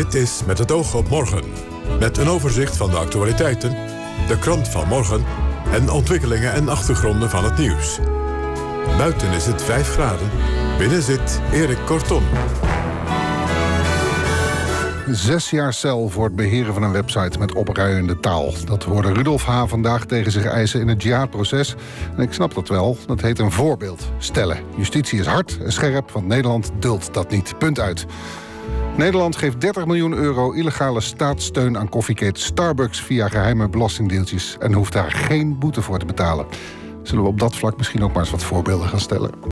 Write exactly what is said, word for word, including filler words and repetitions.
Dit is Met het oog op morgen. Met een overzicht van de actualiteiten, de krant van morgen en ontwikkelingen en achtergronden van het nieuws. Buiten is het vijf graden. Binnen zit Erik Kortom. Zes jaar cel voor het beheren van een website met opruiende taal. Dat hoorde Rudolf H. vandaag tegen zich eisen in het jihadproces. En ik snap dat wel. Dat heet een voorbeeld stellen. Justitie is hard en scherp, want Nederland duldt dat niet. Punt uit. Nederland geeft dertig miljoen euro illegale staatssteun aan koffieketen Starbucks via geheime belastingdeeltjes en hoeft daar geen boete voor te betalen. Zullen we op dat vlak misschien ook maar eens wat voorbeelden gaan stellen?